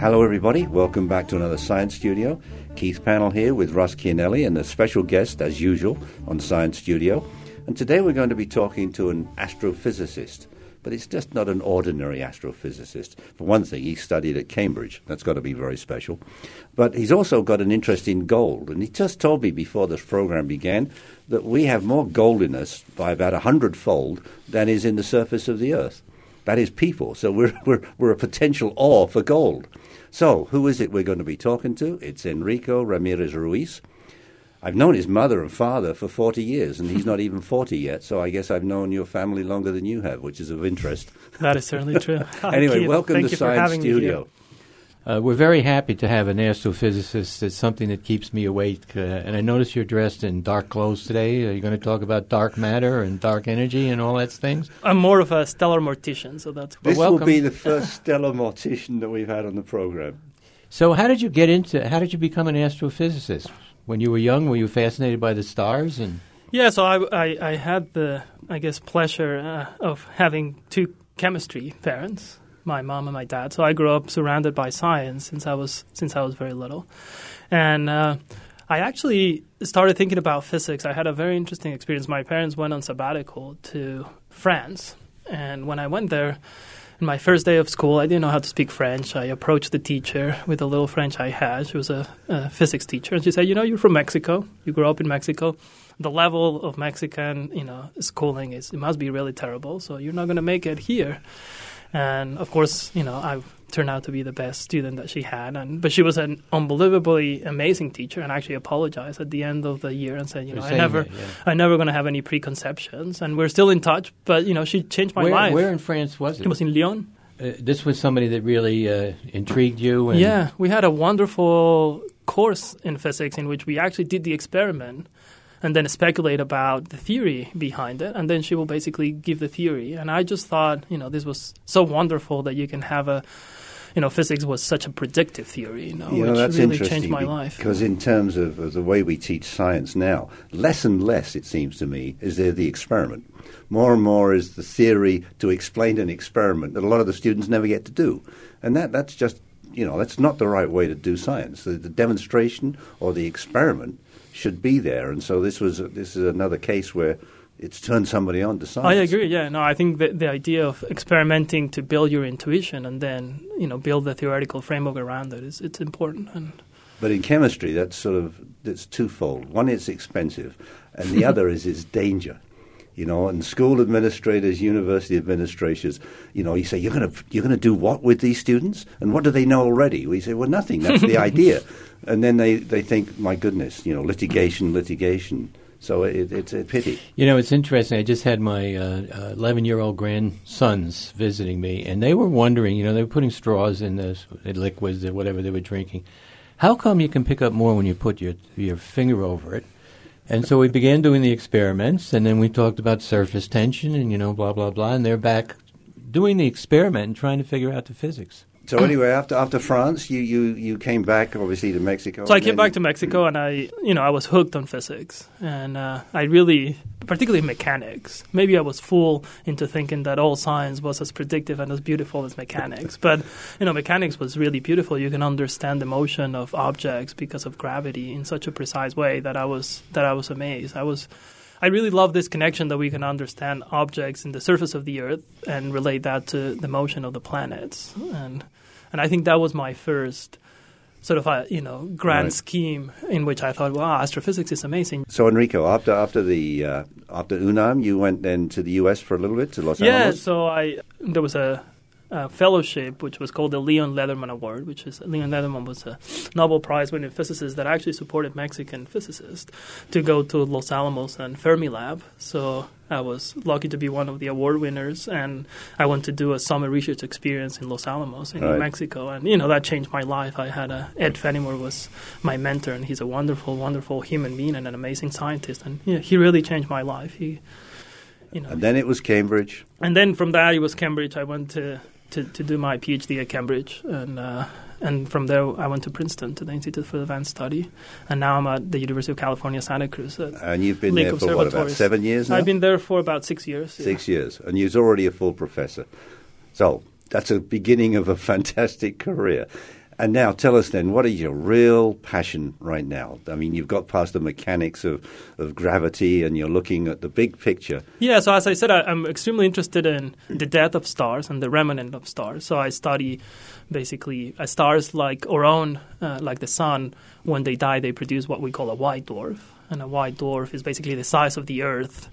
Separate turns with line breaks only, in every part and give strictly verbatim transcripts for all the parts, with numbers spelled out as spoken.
Hello, everybody. Welcome back to another Science Studio. Keith Pannell here with Russ Chianelli and a special guest, as usual, on Science Studio. And today we're going to be talking to an astrophysicist. But it's just not an ordinary astrophysicist. For one thing, he studied at Cambridge. That's got to be very special. But he's also got an interest in gold. And he just told me before this program began that we have more gold in us by about a hundredfold than is in the surface of the Earth. That is people. So we're, we're, we're a potential ore for gold. So who is it we're going to be talking to? It's Enrico Ramirez Ruiz. I've known his mother and father for forty years, and he's not even forty yet, so I guess I've known your family longer than you have, which is of interest.
That is certainly true.
Anyway,
Keith,
welcome
thank
to
you
Science
for
Studio.
Uh, we're very happy to have an astrophysicist. It's something that keeps me awake. Uh, and I notice you're dressed in dark clothes today. Are you going to talk about dark matter and dark energy and all that things?
I'm more of a stellar mortician, so that's
This
welcome.
will be the first stellar mortician that we've had on the program.
So how did you get into, how did you become an astrophysicist? When you were young, were you fascinated by the stars? And
Yeah, so I, I, I had the, I guess, pleasure uh, of having two chemistry parents, my mom and my dad. So I grew up surrounded by science since I was since I was very little. And uh, I actually started thinking about physics. I had a very interesting experience. My parents went on sabbatical to France. And when I went there, in my first day of school, I didn't know how to speak French. I approached the teacher with a little French I had. She was a, a physics teacher. And she said, you know, you're from Mexico. You grew up in Mexico. The level of Mexican, you know, schooling is, it must be really terrible. So you're not going to make it here. And, of course, you know, I turned out to be the best student that she had. And But she was an unbelievably amazing teacher and actually apologized at the end of the year and said, you know, I never,
that, yeah.
I'm never going to have any preconceptions. And we're still in touch. But, you know, she changed my
where,
life.
Where in France was it?
It was in Lyon.
Uh, this was somebody that really uh, intrigued you? And
Yeah, we had a wonderful course in physics in which we actually did the experiment and then speculate about the theory behind it, and then she will basically give the theory. And I just thought, you know, this was so wonderful that you can have a, you know, physics was such a predictive theory, you know,
You know,
which
that's
really
interesting
changed my
be-
life.
Because in terms of, of the way we teach science now, less and less, it seems to me, is there the experiment. More and more is the theory to explain an experiment that a lot of the students never get to do. And that that's just, you know, that's not the right way to do science. The, the demonstration or the experiment should be there. And so this was this is another case where it's turned somebody on to science.
I agree, yeah. No, I think that the idea of experimenting to build your intuition and then, you know, build the theoretical framework around it is it's important. And
But in chemistry, that's sort of it's twofold. One, it's expensive, and the other is its danger. You know, and school administrators, university administrators, you know, you say, you're going to you're going to do what with these students? And what do they know already? We say, well, nothing. That's the idea. And then they, they think, my goodness, you know, litigation, litigation. So it, it's a pity.
You know, it's interesting. I just had my uh, eleven-year-old grandsons visiting me, and they were wondering, you know, they were putting straws in the liquids or whatever they were drinking. How come you can pick up more when you put your your finger over it? And so we began doing the experiments, and then we talked about surface tension and, you know, blah, blah, blah, and they're back doing the experiment and trying to figure out the physics.
So anyway, after after France, you, you, you came back, obviously, to Mexico.
So I came back to Mexico, and I, you know, I was hooked on physics, and uh, I really, particularly mechanics. Maybe I was fooled into thinking that all science was as predictive and as beautiful as mechanics. But you know, mechanics was really beautiful. You can understand the motion of objects because of gravity in such a precise way that I was that I was amazed. I was. I really love this connection that we can understand objects in the surface of the Earth and relate that to the motion of the planets. And and I think that was my first sort of a, you know, grand
right.
scheme in which I thought, wow, astrophysics is amazing.
So Enrico, after after the uh, after UNAM, you went then to the U S for a little bit, to Los
Yeah,
Alamos?
so I there was a Uh, fellowship, which was called the Leon Lederman Award, which is Leon Lederman was a Nobel Prize-winning physicist that actually supported Mexican physicists to go to Los Alamos and Fermilab. So I was lucky to be one of the award winners, and I went to do a summer research experience in Los Alamos in
right.
New Mexico, and you know that changed my life. I had a, Ed Fenimore was my mentor, and he's a wonderful, wonderful human being and an amazing scientist, and you know, he really changed my life. He, you know,
and then it was Cambridge.
And then from that, it was Cambridge. I went to. To, to do my PhD at Cambridge, and uh, and from there I went to Princeton to the Institute for Advanced Study, and now I'm at the University of California, Santa Cruz.
And you've been
Lake
there for what, about seven years now?
I've been there for about six years.
Six
yeah.
years, and you're already a full professor. So that's a beginning of a fantastic career. And now tell us then, what is your real passion right now? I mean, you've got past the mechanics of, of gravity and you're looking at the big picture.
Yeah, so as I said, I, I'm extremely interested in the death of stars and the remnant of stars. So I study basically uh, stars like our own, uh, like the sun. When they die, they produce what we call a white dwarf. And a white dwarf is basically the size of the Earth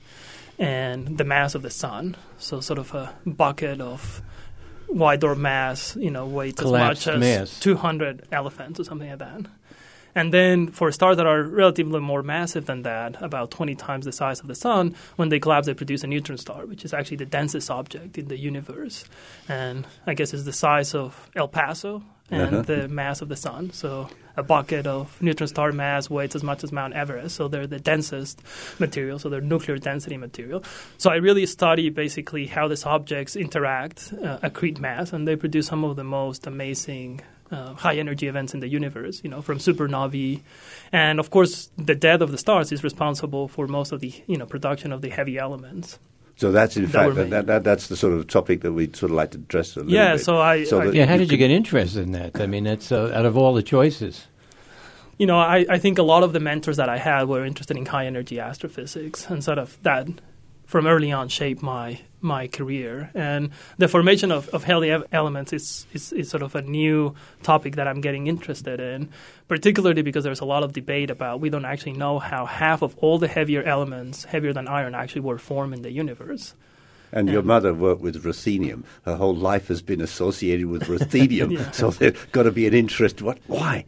and the mass of the sun. So sort of a bucket of white dwarf mass, you know, weighs
Collapsed
as much as
mass.
two hundred elephants or something like that. And then for stars that are relatively more massive than that, about twenty times the size of the sun, when they collapse, they produce a neutron star, which is actually the densest object in the universe. And I guess it's the size of El Paso and
Uh-huh.
the mass of the sun. So a bucket of neutron star mass weighs as much as Mount Everest. So they're the densest material, so they're nuclear density material. So I really study basically how these objects interact, uh, accrete mass, and they produce some of the most amazing uh, high-energy events in the universe, you know, from supernovae. And, of course, the death of the stars is responsible for most of the, you know, production of the heavy elements.
So that's in
That
fact
were
that,
made.
that, that that's the sort of topic that we'd sort of like to address a little
Yeah,
bit.
so I-
So
I-
that
Yeah, how did you
could-
get interested in that? I mean, that's uh, out of all the choices.
You know, I, I think a lot of the mentors that I had were interested in high-energy astrophysics, and sort of that, from early on, shaped my my career. And the formation of, of heavy ev- elements is, is, is sort of a new topic that I'm getting interested in, particularly because there's a lot of debate about we don't actually know how half of all the heavier elements, heavier than iron, actually were formed in the universe.
And your
Um,
mother worked with ruthenium. Her whole life has been associated with ruthenium.
Yeah.
So there's got to be an interest. What? Why?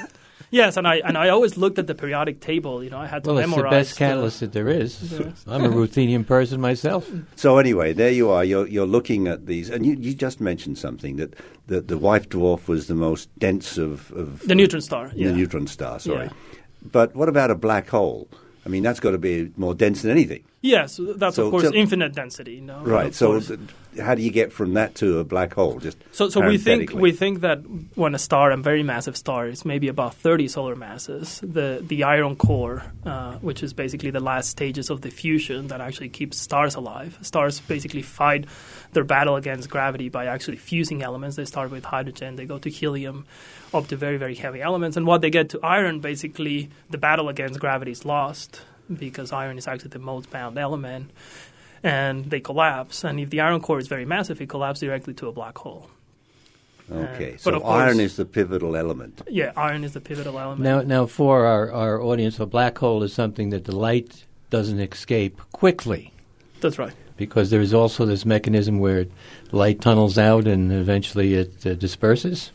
Yes, and I and I always looked at the periodic table. You know, I had to
Well, it's the
memorize
best catalyst that there is.
Yes.
I'm a ruthenium person myself.
So anyway, there you are. You're you're looking at these, and you, you just mentioned something that the, the white dwarf was the most dense of, of
the neutron star.
the
Yeah.
neutron star. Sorry,
Yeah.
but what about a black hole? I mean, that's got to be more dense than anything.
Yes, that's
So
of course
tell-
infinite density. You know,
Right.
of
So
course.
th- how do you get from that to a black hole? Just
So, so we think
parenthetically.
we think that when a star, a very massive star, is maybe about thirty solar masses, the the iron core, uh, which is basically the last stages of the fusion that actually keeps stars alive. Stars basically fight their battle against gravity by actually fusing elements. They start with hydrogen, they go to helium, up to very very heavy elements, and what they get to iron, basically the battle against gravity is lost because iron is actually the most bound element. And they collapse. And if the iron core is very massive, it collapses directly to a black hole.
Okay.
Uh,
So
but of course-
iron is the pivotal element.
Yeah, iron is the pivotal element.
Now, now for our, our audience, a black hole is something that the light doesn't escape quickly,
That's right.
because there is also this mechanism where light tunnels out and eventually it uh, disperses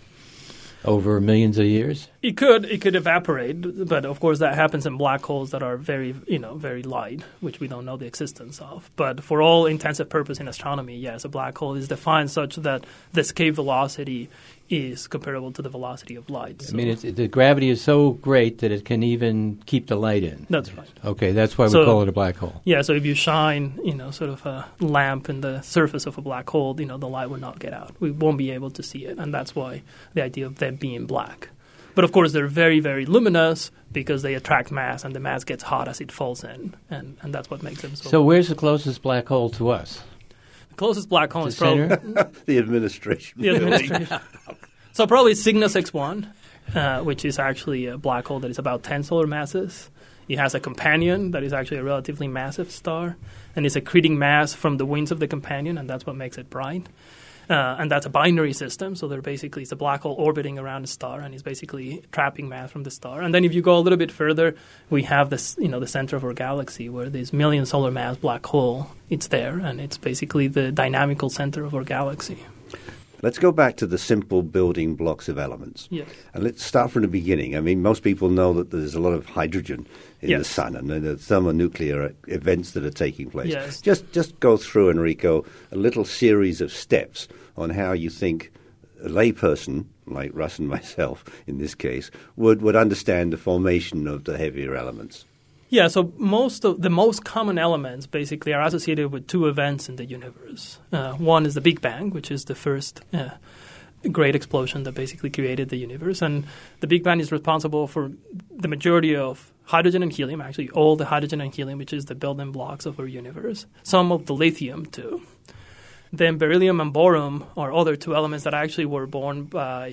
over millions of years.
It could it could evaporate, but of course that happens in black holes that are very you know very light, which we don't know the existence of. But for all intensive purpose in astronomy, yes, a black hole is defined such that the escape velocity is comparable to the velocity of light.
I
So
mean, it's, the gravity is so great that it can even keep the light in.
that's right.
Okay, that's why we
So-
call it a black hole.
Yeah, so if you shine, you know, sort of a lamp in the surface of a black hole, you know, the light will not get out. We won't be able to see it, and that's why the idea of them being black. But of course, they're very, very luminous because they attract mass, and the mass gets hot as it falls in, and, and that's what makes them so.
So where's the closest black hole to us?
the closest black hole
The
is probably
center?
The administration.
the administration. So probably Cygnus X one, uh, which is actually a black hole that is about ten solar masses. It has a companion that is actually a relatively massive star, and it's accreting mass from the winds of the companion, and that's what makes it bright. Uh, and that's a binary system, so they're basically it's a black hole orbiting around a star, and it's basically trapping mass from the star. And then if you go a little bit further, we have this, you know, the center of our galaxy, where this million solar mass black hole, it's there, and it's basically the dynamical center of our galaxy.
Let's go back to the simple building blocks of elements.
Yes.
And let's start from the beginning. I mean, most people know that there's a lot of hydrogen in the
Yes.
sun, and there's thermonuclear events that are taking place.
Yes.
Just, just go through, Enrico, a little series of steps on how you think a layperson, like Russ and myself in this case, would, would understand the formation of the heavier elements.
Yeah, so most of the most common elements basically are associated with two events in the universe. Uh, one is the Big Bang, which is the first uh, great explosion that basically created the universe. And the Big Bang is responsible for the majority of hydrogen and helium, actually all the hydrogen and helium, which is the building blocks of our universe. Some of the lithium, too. Then beryllium and boron are other two elements that actually were born by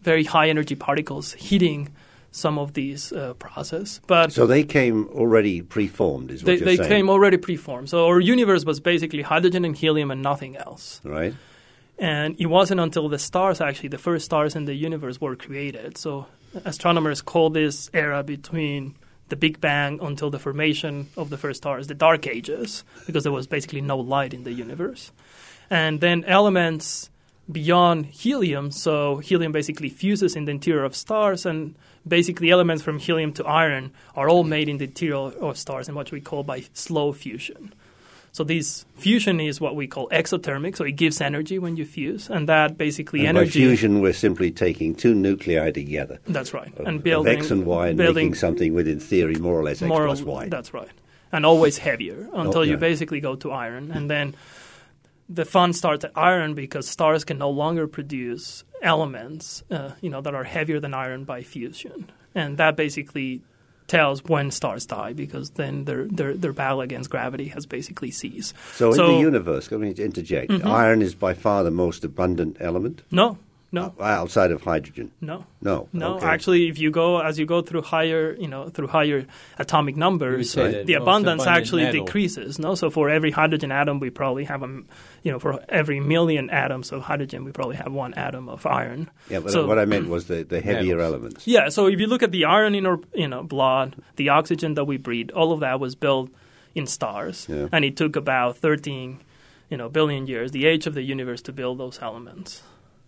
very high energy particles hitting some of these uh, processes. But
so they came already preformed, is what
they,
you're
they
saying?
They came already preformed. So our universe was basically hydrogen and helium and nothing else.
Right.
And it wasn't until the stars, actually, the first stars in the universe were created. So astronomers call this era between the Big Bang until the formation of the first stars the Dark Ages, because there was basically no light in the universe. And then elements beyond helium, so helium basically fuses in the interior of stars, and basically elements from helium to iron are all made in the interior of stars in what we call by slow fusion. So this fusion is what we call exothermic, so it gives energy when you fuse, and that basically
and
energy...
by fusion, we're simply taking two nuclei together.
That's right.
Of,
and building...
of X and Y and
building,
making something with, in theory, more or less X
more,
plus Y.
That's right. And always heavier until
oh, yeah.
you basically go to iron. And then the fun starts at iron because stars can no longer produce elements uh, you know, that are heavier than iron by fusion. And that basically tells when stars die, because then their their their battle against gravity has basically ceased.
So,
so
in the universe, let me interject, mm-hmm. iron is by far the most abundant element?
No, no.
Uh, outside of hydrogen?
No.
No.
No,
okay.
actually, if you go, as you go through higher, you know, through higher atomic numbers,
right.
the abundance
abundant
actually
metal.
decreases, no? So for every hydrogen atom, we probably have a, you know, for every million atoms of hydrogen, we probably have one atom of iron.
Yeah, but
so,
what I meant was the, the heavier
metals.
elements.
Yeah, so if you look at the iron in our, you know, blood, the oxygen that we breathe, all of that was built in stars.
Yeah.
And it took about thirteen, you know, billion years, the age of the universe, to build those elements.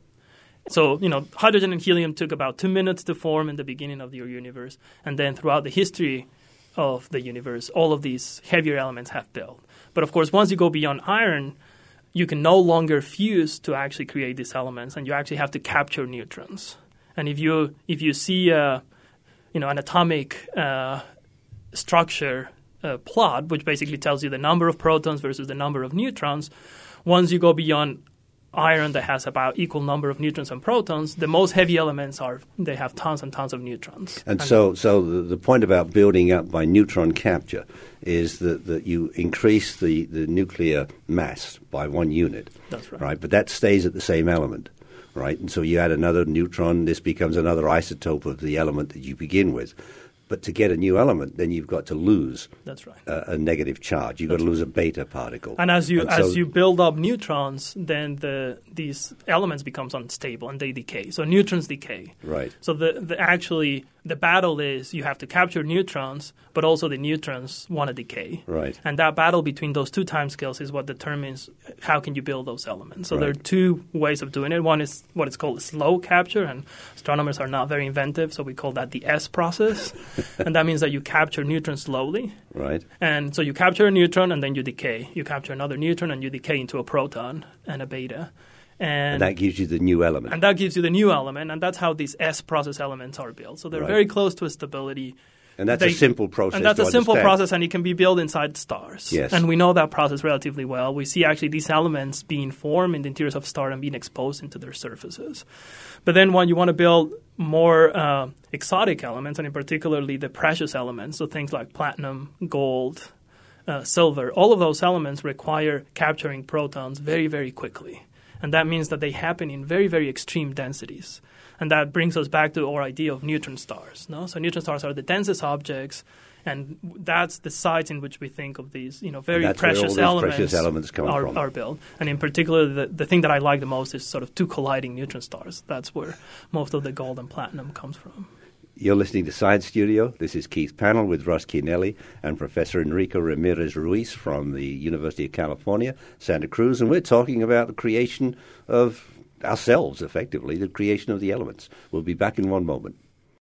So, you know, hydrogen and helium took about two minutes to form in the beginning of your universe. And then throughout the history of the universe, all of these heavier elements have built. But, of course, once you go beyond iron, you can no longer fuse to actually create these elements, and you actually have to capture neutrons. And if you if you see, a, you know, an atomic uh, structure uh, plot, which basically tells you the number of protons versus the number of neutrons, once you go beyond iron that has about equal number of neutrons and protons, the most heavy elements are, they have tons and tons of neutrons.
And,
and
so so the, the point about building up by neutron capture is that, that you increase the, the nuclear mass by one unit.
That's right.
Right, but that stays at the same element, right? And so you add another neutron, this becomes another isotope of the element that you begin with. But to get a new element, then you've got to lose
That's right.
a, a negative charge. You've That's got to lose a beta particle.
And as you
and
as
so
you build up neutrons, then the these elements becomes unstable and they decay. So neutrons decay.
Right.
So the, the actually the battle is you have to capture neutrons, but also the neutrons want to decay.
Right.
And that battle between those two timescales is what determines how can you build those elements. So
Right.
there are two ways of doing it. One is what is called slow capture, and astronomers are not very inventive, so we call that the S process. And that means that you capture neutrons slowly.
Right.
And so you capture a neutron and then you decay. You capture another neutron and you decay into a proton and a beta. And,
And that gives you the new element.
and that gives you the new element, and that's how these S process elements are built. So they're
Right.
very close to a stability.
And that's
They-
a simple process.
And that's
to
a simple
understand.
process, and it can be built inside stars.
Yes.
And we know that process relatively well. We see actually these elements being formed in the interiors of stars and being exposed into their surfaces. But then when you want to build more uh, exotic elements, and in particularly the precious elements, so things like platinum, gold, uh, silver, all of those elements require capturing protons very, very quickly. And that means that they happen in very, very extreme densities. And that brings us back to our idea of neutron stars. No? So neutron stars are the densest objects, and that's the sites in which we think of these, you know, very
And that's where all
precious
those
elements,
precious elements come
are,
from.
are built. And in particular, the, the thing that I like the most is sort of two colliding neutron stars. That's where most of the gold and platinum comes from.
You're listening to Science Studio. This is Keith Panel with Russ Chianelli and Professor Enrico Ramirez Ruiz from the University of California, Santa Cruz, and we're talking about the creation of ourselves, effectively, the creation of the elements. We'll be back in one moment.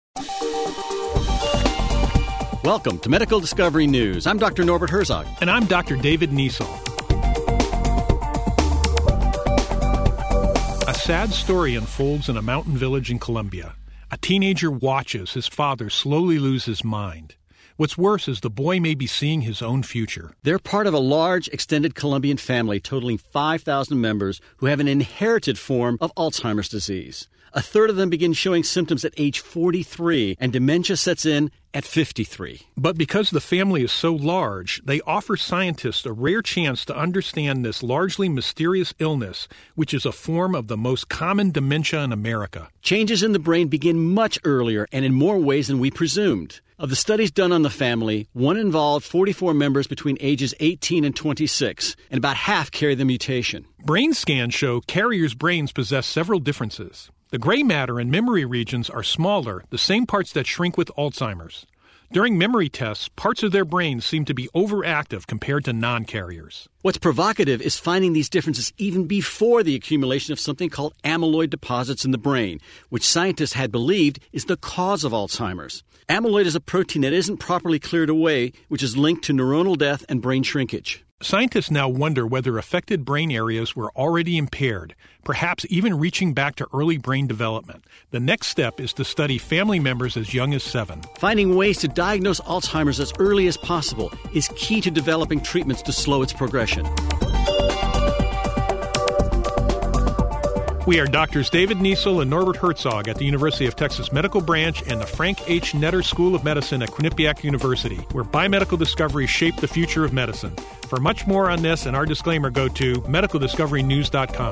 Welcome to Medical Discovery News. I'm Doctor Norbert Herzog.
And I'm Doctor David Niesel. A sad story unfolds in a mountain village in Colombia. A teenager watches his father slowly lose his mind. What's worse is the boy may be seeing his own future.
They're part of a large, extended Colombian family totaling five thousand members who have an inherited form of Alzheimer's disease. A third of them begin showing symptoms at age forty-three, and dementia sets in at fifty-three.
But because the family is so large, they offer scientists a rare chance to understand this largely mysterious illness, which is a form of the most common dementia in America.
Changes in the brain begin much earlier and in more ways than we presumed. Of the studies done on the family, one involved forty-four members between ages eighteen and twenty-six, and about half carry the mutation.
Brain scans show carriers' brains possess several differences. The gray matter and memory regions are smaller, the same parts that shrink with Alzheimer's. During memory tests, parts of their brains seem to be overactive compared to non-carriers.
What's provocative is finding these differences even before the accumulation of something called amyloid deposits in the brain, which scientists had believed is the cause of Alzheimer's. Amyloid is a protein that isn't properly cleared away, which is linked to neuronal death and brain shrinkage.
Scientists now wonder whether affected brain areas were already impaired, perhaps even reaching back to early brain development. The next step is to study family members as young as seven.
Finding ways to diagnose Alzheimer's as early as possible is key to developing treatments to slow its progression.
We are Doctors David Niesel and Norbert Herzog at the University of Texas Medical Branch and the Frank H. Netter School of Medicine at Quinnipiac University, where biomedical discoveries shape the future of medicine. For much more on this and our disclaimer, go to medical discovery news dot com.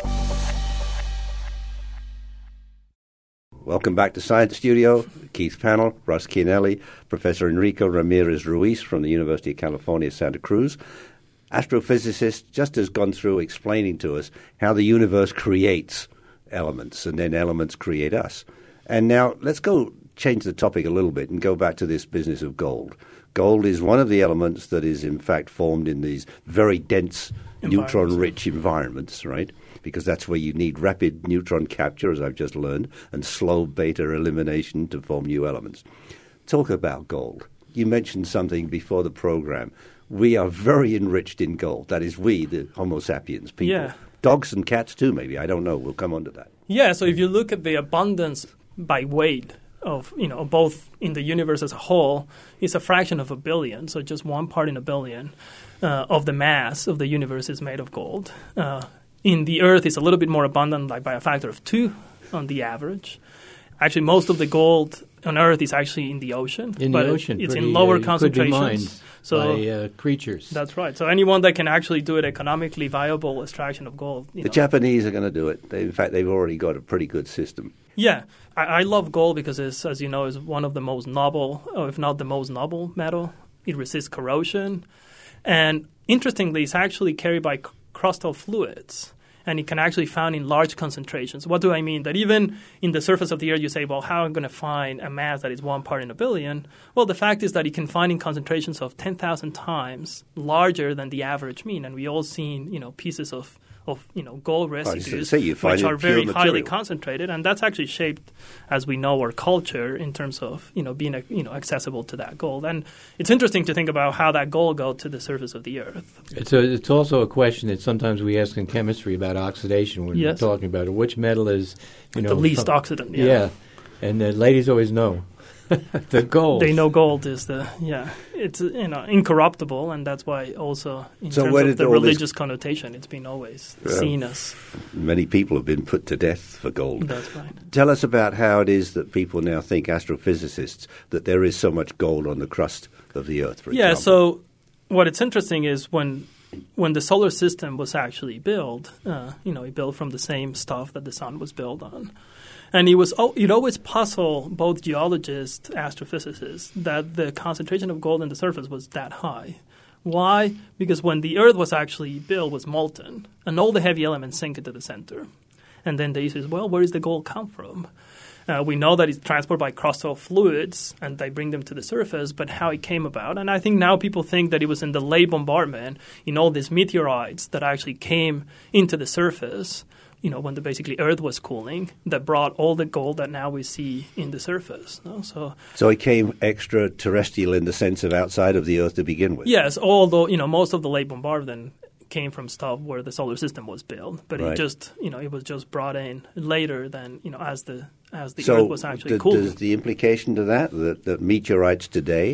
Welcome back to Science Studio. Keith Panel, Russ Chianelli, Professor Enrico Ramirez Ruiz from the University of California, Santa Cruz. Astrophysicist just has gone through explaining to us how the universe creates elements and then elements create us. And now let's go change the topic a little bit and go back to this business of gold. Gold is one of the elements that is in fact formed in these very dense neutron-rich environments, right? Because that's where you need rapid neutron capture, as I've just learned, and slow beta elimination to form new elements. Talk about gold. You mentioned something before the program. We are very enriched in gold. That is we, the Homo sapiens people.
Yeah.
Dogs and cats too, maybe. I don't know. We'll come on to that.
Yeah, so if you look at the abundance by weight of, you know, both in the universe as a whole, it's a fraction of a billion, so just one part in a billion uh, of the mass of the universe is made of gold. Uh, in the Earth, it's a little bit more abundant, like by a factor of two on the average. Actually, most of the gold on Earth is actually in the ocean.
In
but
the ocean.
It's
pretty,
in lower
uh,
concentrations.
Could be mined
so
by uh, creatures.
That's right. So anyone that can actually do an economically viable extraction of gold. You
the
know.
Japanese are going to do it. They, in fact, they've already got a pretty good system.
Yeah. I, I love gold because, it's, as you know, is one of the most noble, or if not the most noble metal. It resists corrosion. And interestingly, it's actually carried by c- crustal fluids. And it can actually be found in large concentrations. What do I mean? That even in the surface of the Earth, you say, well, how am I going to find a mass that is one part in a billion? Well, the fact is that it can find in concentrations of ten thousand times larger than the average mean. And we all seen, you know, pieces of, of you know, gold residues,
say you find
which
it
are
pure
very highly
material.
concentrated. And that's actually shaped, as we know, our culture in terms of, you know, being, you know, accessible to that gold. And it's interesting to think about how that gold got to the surface of the Earth.
It's, a, it's also a question that sometimes we ask in chemistry about oxidation when
Yes.
we're talking about it. Which metal is, you know,
the least
from,
oxidant. Yeah.
yeah. And the ladies always know. The gold.
They know gold is the, yeah, it's, you know, incorruptible, and that's why also in
So
terms
where
of
did
the
all
religious
this-
connotation, it's been always
Yeah.
seen as,
Many people have been put to death for gold.
that's right.
Tell us about how it is that people now think, astrophysicists, that there is so much gold on the crust of the Earth, for
Yeah,
example.
so what it's interesting is when when the solar system was actually built, uh, you know, it built from the same stuff that the sun was built on. And it was oh, it always puzzled both geologists, astrophysicists, that the concentration of gold in the surface was that high. Why? Because when the Earth was actually built, it was molten, and all the heavy elements sink into the center. And then the issue is, well, where does the gold come from? Uh, we know that it's transported by crustal fluids, and they bring them to the surface, but how it came about. And I think now people think that it was in the late bombardment, in all these meteorites that actually came into the surface, you know, when the basically Earth was cooling, that brought all the gold that now we see in the surface. No? So,
So it came extraterrestrial in the sense of outside of the Earth to begin with.
yes, although, you know, most of the late bombardment came from stuff where the solar system was built, but
Right.
it just, you know, it was just brought in later than, you know, as the as the
So
Earth was actually
th-
cooling.
does the implication to that, that that meteorites today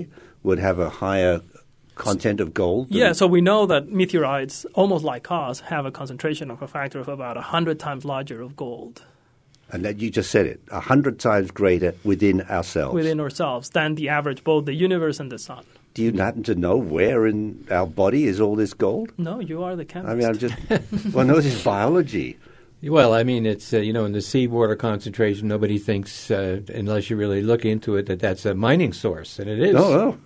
would have a higher content of gold?
Yeah, so we know that meteorites, almost like us, have a concentration of a factor of about one hundred times larger of gold.
And that you just said it, one hundred times greater within ourselves.
Within ourselves than the average, both the universe and the sun.
Do you happen to know where in our body is all this gold?
No, you are the chemist.
I mean, I'm just, well, no, this is biology.
Well, I mean, it's, uh, you know, in the seawater concentration, nobody thinks, uh, unless you really look into it, that that's a mining source, and it is.
Oh, no.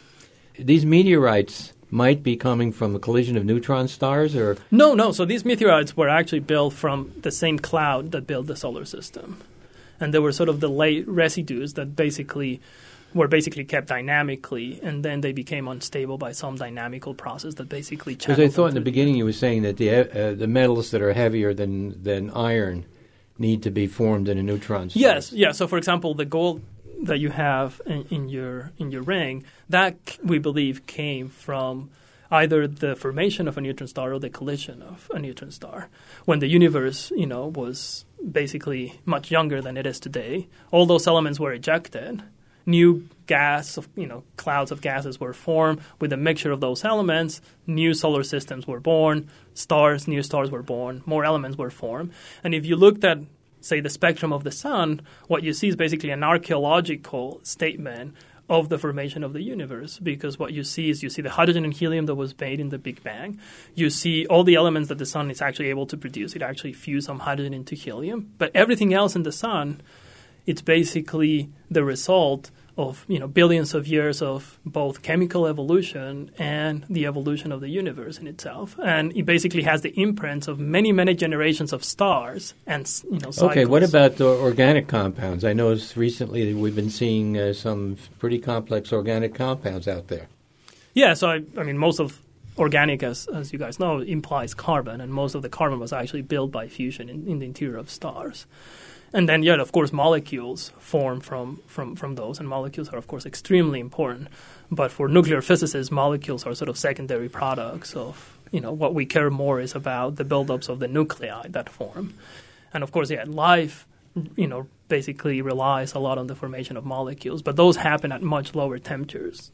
These meteorites might be coming from a collision of neutron stars, or?
No, no. So these meteorites were actually built from the same cloud that built the solar system. And they were sort of the late residues that basically were basically kept dynamically, and then they became unstable by some dynamical process that basically channeled
Because I thought in the
them
beginning you were saying that the uh, the metals that are heavier than, than iron need to be formed in a neutron star.
Yes, yeah. So, for example, the gold that you have in, in your in your ring, that c- we believe came from either the formation of a neutron star or the collision of a neutron star. When the universe, you know, was basically much younger than it is today, all those elements were ejected. New gas, of, you know, clouds of gases were formed with a mixture of those elements. New solar systems were born. Stars, new stars were born. More elements were formed. And if you looked at, say, the spectrum of the sun, what you see is basically an archaeological statement of the formation of the universe, because what you see is you see the hydrogen and helium that was made in the Big Bang. You see all the elements that the sun is actually able to produce. It actually fused some hydrogen into helium. But everything else in the sun, it's basically the result of, you know, billions of years of both chemical evolution and the evolution of the universe in itself. And it basically has the imprints of many, many generations of stars and, you know, cycles.
Okay, what about the organic compounds? I noticed recently that we've been seeing uh, some pretty complex organic compounds out there.
Yeah, so I, I mean, most of organic, as as you guys know, implies carbon, and most of the carbon was actually built by fusion in, in the interior of stars. And then, yeah, of course, molecules form from, from, from those, and molecules are, of course, extremely important. But for nuclear physicists, molecules are sort of secondary products of, you know, what we care more is about the buildups of the nuclei that form. And, of course, yeah, life, you know, basically relies a lot on the formation of molecules, but those happen at much lower temperatures.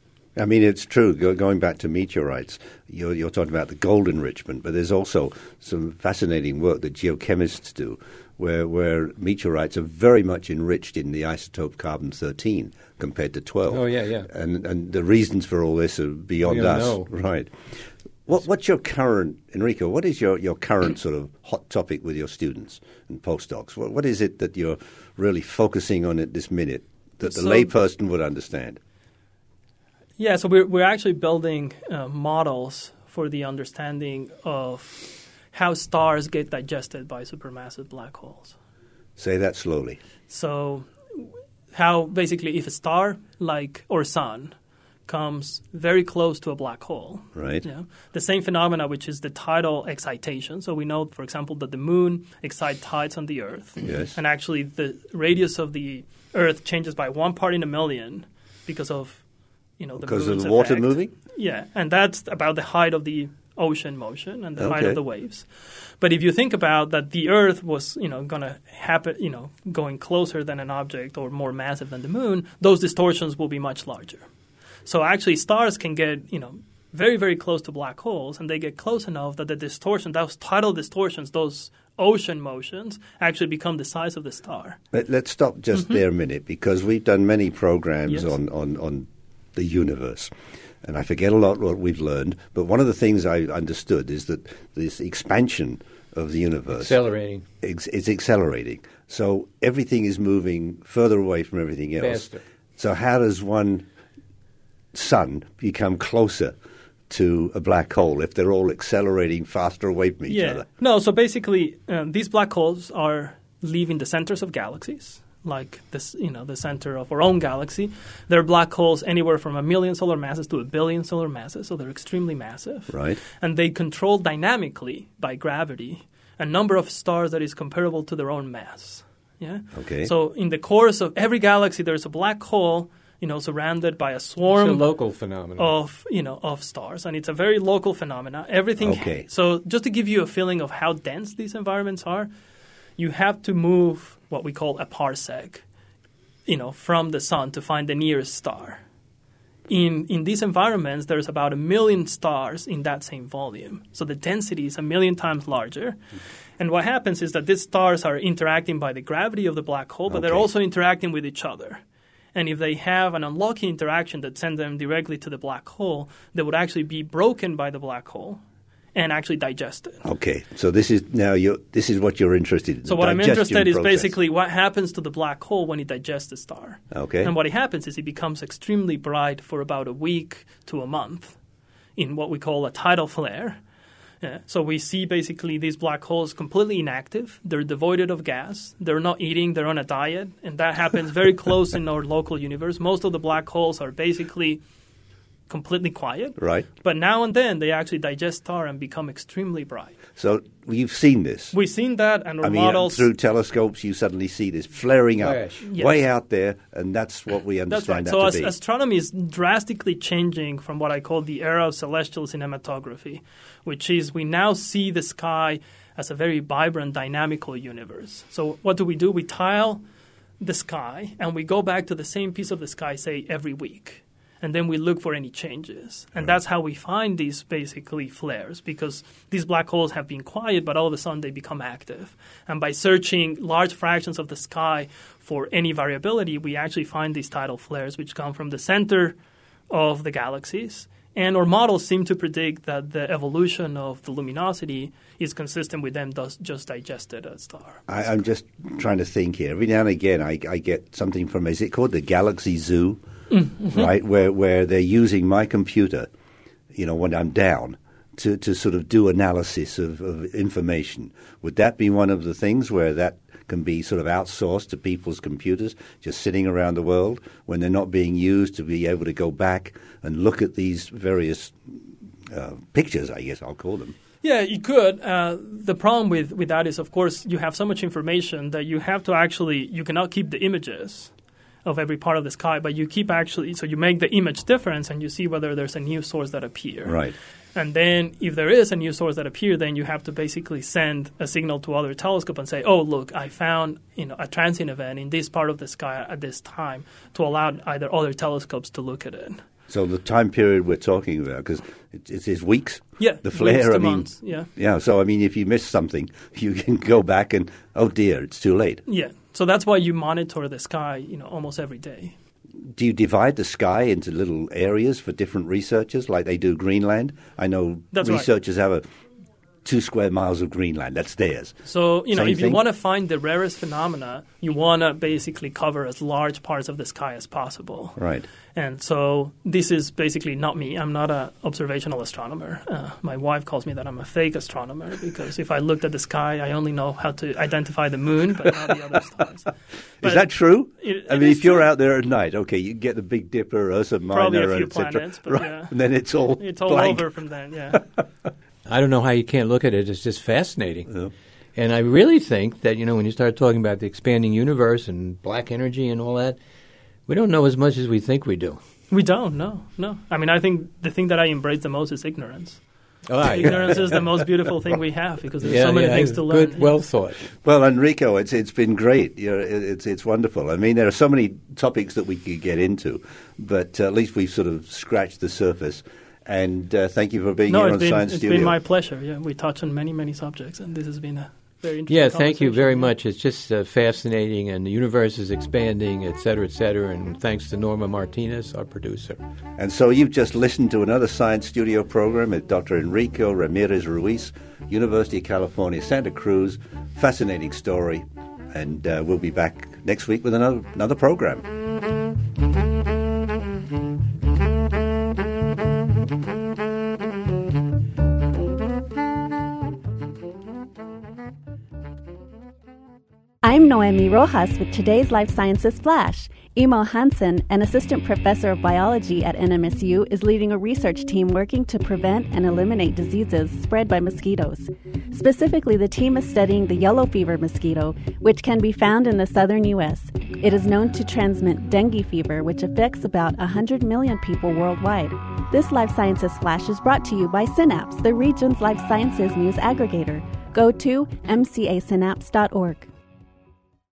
I mean, it's true. Go, going back to meteorites, you're, you're talking about the gold enrichment, but there's also some fascinating work that geochemists do where, where meteorites are very much enriched in the isotope carbon thirteen compared to twelve.
Oh, yeah, yeah.
And, and the reasons for all this are beyond
We don't
us.
know.
Right. What, what's your current, Enrico, what is your, your current sort of hot topic with your students and postdocs? What, what is it that you're really focusing on at this minute that the
So-
layperson would understand?
Yeah, so we're we're actually building uh, models for the understanding of how stars get digested by supermassive black holes.
Say that slowly.
So how basically if a star like our sun comes very close to a black hole,
Right.
you know, the same phenomena which is the tidal excitation. So we know, for example, that the moon excites tides on the Earth.
Yes.
And actually the radius of the Earth changes by one part in a million because of You know, the
Because of
moon's
the water
effect.
moving?
Yeah, and that's about the height of the ocean motion and the height
Okay.
of the waves. But if you think about that the Earth was, you know, going to happen, you know, going closer than an object or more massive than the moon, those distortions will be much larger. So actually stars can get, you know, very, very close to black holes, and they get close enough that the distortion, those tidal distortions, those ocean motions actually become the size of the star.
Let, let's stop just there a minute, because we've done many programs
Yes.
on, on, on the universe. And I forget a lot what we've learned, but one of the things I understood is that this expansion of the universe
Accelerating.
ex- is accelerating. So everything is moving further away from everything else.
Faster.
So how does one sun become closer to a black hole if they're all accelerating faster away from each
yeah.
other?
No, so basically um, these black holes are leaving the centers of galaxies, like this, you know, the center of our own galaxy. They're black holes anywhere from a million solar masses to a billion solar masses, so they're extremely massive.
Right.
And they control dynamically by gravity a number of stars that is comparable to their own mass. Yeah.
Okay.
So in the course of every galaxy, there's a black hole, you know, surrounded by a
It's a
swarm
local phenomenon.
of, you know, of stars, and it's a very local phenomena. Everything.
Okay.
So just to give you a feeling of how dense these environments are, you have to move what we call a parsec, you know, from the sun to find the nearest star. in, in these environments, there's about a million stars in that same volume. So the density is a million times larger. Mm-hmm. And what happens is that these stars are interacting by the gravity of the black hole, but okay. they're also interacting with each other. And if they have an unlucky interaction that sends them directly to the black hole, they would actually be broken by the black hole and actually digested.
Okay, so this is now you're, this is what you're interested in.
So what I'm interested in is
process.
basically what happens to the black hole when it digests the star.
Okay.
And what it happens is it becomes extremely bright for about a week to a month in what we call a tidal flare. Yeah. So we see basically these black holes completely inactive. They're devoid of gas. They're not eating. They're on a diet. And that happens very close in our local universe. Most of the black holes are basically completely quiet.
Right.
But now and then they actually digest star and become extremely bright.
So you've seen this.
We've seen that, and our
I mean,
models
through telescopes, you suddenly see this flaring up
yes.
way out there, and that's what we understand
that's right.
that
so
to
as,
be.
astronomy is drastically changing from what I call the era of celestial cinematography, which is we now see the sky as a very vibrant, dynamical universe. So what do we do? We tile the sky, and we go back to the same piece of the sky, say, every week. And then we look for any changes. And right. that's how we find these basically flares, because these black holes have been quiet, but all of a sudden they become active. And by searching large fractions of the sky for any variability, we actually find these tidal flares, which come from the center of the galaxies. And our models seem to predict that the evolution of the luminosity is consistent with them thus just digested a star.
I, I'm just trying to think here. Every now and again I, I get something from, is it called the Galaxy Zoo? Mm-hmm. Right, where where they're using my computer, you know, when I'm down, to, to sort of do analysis of, of information. Would that be one of the things where that can be sort of outsourced to people's computers, just sitting around the world when they're not being used, to be able to go back and look at these various uh, pictures, I guess I'll call them?
Yeah, you could. Uh, the problem with, with that is, of course, you have so much information that you have to actually, you cannot keep the images of every part of the sky, but you keep actually, so you make the image difference and you see whether there's a new source that appear.
Right.
And then if there is a new source that appear, then you have to basically send a signal to other telescope and say, oh, look, I found you know a transient event in this part of the sky at this time, to allow either other telescopes to look at it.
So the time period we're talking about, because it, it is weeks.
Yeah,
the flare.
Weeks to
I mean,
months, yeah.
Yeah. So I mean, if you miss something, you can go back and oh dear, it's too late.
Yeah. So that's why you monitor the sky, you know, almost every day.
Do you divide the sky into little areas for different researchers, like they do Greenland? I know
that's
researchers
right.
have a two square miles of Greenland. That's theirs.
So, you know,
Same
if
thing?
you want to find the rarest phenomena, you want to basically cover as large parts of the sky as possible.
Right.
And so this is basically not me. I'm not an observational astronomer. Uh, my wife calls me that I'm a fake astronomer, because if I looked at the sky, I only know how to identify the moon, but not the other stars. But
is that true?
It,
I
it
mean, if you're
true.
out there at night, okay, you get the Big Dipper, Ursa Minor,
probably a few
et cetera.
planets, but
right.
yeah.
And then it's all
It's all
blank.
over from then, yeah.
I don't know how you can't look at it. It's just fascinating.
Yeah.
And I really think that, you know, when you start talking about the expanding universe and black energy and all that, we don't know as much as we think we do.
We don't, no, no. I mean, I think the thing that I embrace the most is ignorance.
All right.
Ignorance is the most beautiful thing we have, because there's
yeah,
so many
yeah,
things to learn.
Good, well thought.
Well, Enrico, it's it's been great. You're, it's it's wonderful. I mean, there are so many topics that we could get into, but uh, at least we've sort of scratched the surface. And uh, thank you for being
no,
here
it's
on
been,
Science
it's
Studio.
been my pleasure. Yeah, we touched on many, many subjects, and this has been a very interesting
Yeah, thank you very
conversation.
much. It's just uh, fascinating, and the universe is expanding, et cetera, et cetera, and thanks to Norma Martinez, our producer.
And so you've just listened to another Science Studio program with Doctor Enrico Ramirez Ruiz, University of California, Santa Cruz. Fascinating story. And uh, we'll be back next week with another another program.
I'm Noemi Rojas with today's Life Sciences Flash. Emo Hansen, an assistant professor of biology at N M S U, is leading a research team working to prevent and eliminate diseases spread by mosquitoes. Specifically, the team is studying the yellow fever mosquito, which can be found in the southern U S. It is known to transmit dengue fever, which affects about one hundred million people worldwide. This Life Sciences Flash is brought to you by Synapse, the region's life sciences news aggregator. Go to m c a synapse dot org.